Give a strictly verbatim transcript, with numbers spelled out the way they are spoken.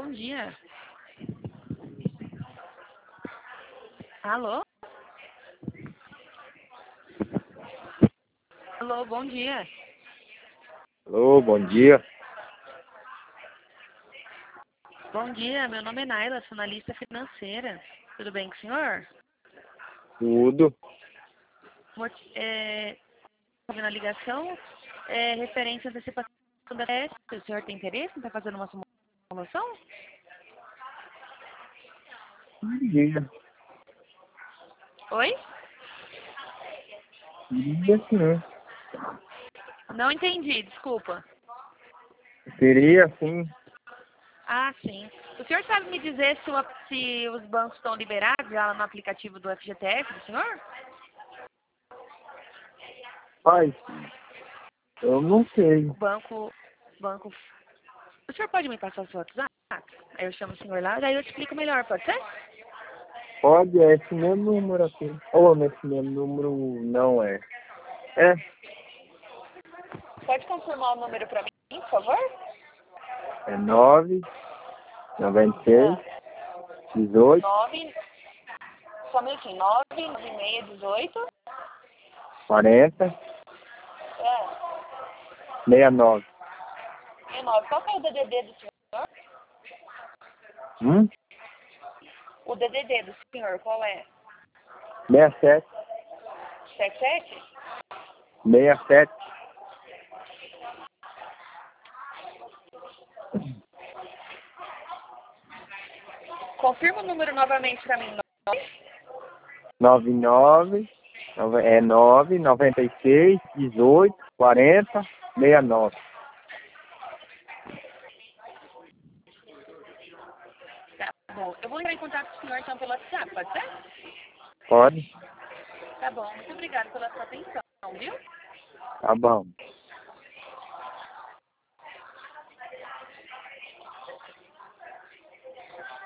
bom dia. Alô? Alô, bom dia. Alô, bom dia. Bom dia, meu nome é Naila, sou analista financeira. Tudo bem com o senhor? Tudo. Moti- É, na ligação, é, referente à antecipação da teste. O senhor tem interesse em estar fazendo uma simulação? Dia. Oi? Dia sim. Não entendi, desculpa. Seria sim. Ah, sim. O senhor sabe me dizer se, o- se os bancos estão liberados já no aplicativo do F G T S do senhor? Pai, eu não sei. O banco, banco... O senhor pode me passar o seu WhatsApp? Aí eu chamo o senhor lá, daí eu te explico melhor, pode ser? Pode, é esse mesmo número aqui. Ou nesse mesmo número não é. É, Pode confirmar o número para mim, por favor? é nove, noventa e seis, dezoito, nove, só um minutinho, nove, nove seis, dezoito. quarenta, É, sessenta e nove. e nove. Qual que é o D D D do senhor? Hum? O D D D do senhor, qual é? sessenta e sete, sete sete? sessenta e sete. Confirma o número novamente para mim. noventa e nove, nove- é nove, noventa e seis, dezoito, quarenta, sessenta e nove. Tá bom. Eu vou entrar em contato com o senhor então pelo WhatsApp, pode ser? Pode? Tá bom. Muito obrigada pela sua atenção, viu? Tá bom.